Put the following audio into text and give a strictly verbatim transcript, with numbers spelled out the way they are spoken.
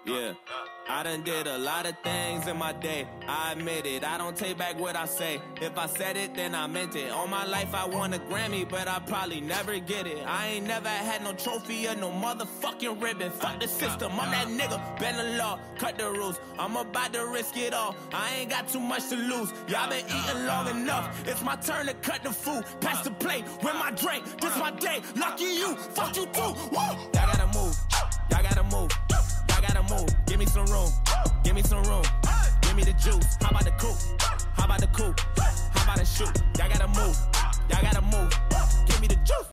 Yeah, I done did a lot of things in my day, I admit it, I don't take back what I say. If I said it, then I meant it. All my life I won a Grammy, but I probably never get it. I ain't never had no trophy or no motherfucking ribbon. Fuck the system, I'm that nigga, bend the law, cut the rules. I'm about to risk it all, I ain't got too much to lose. Y'all been eating long enough, it's my turn to cut the food. Pass the plate, with my drink, this my day. Lucky you, fuck you too, woo! Y'all gotta move, y'all gotta move. Gotta move, give me some room, give me some room, give me the juice. How about the coupe? How about the coupe? How about the shoot? Y'all gotta move, y'all gotta move, give me the juice.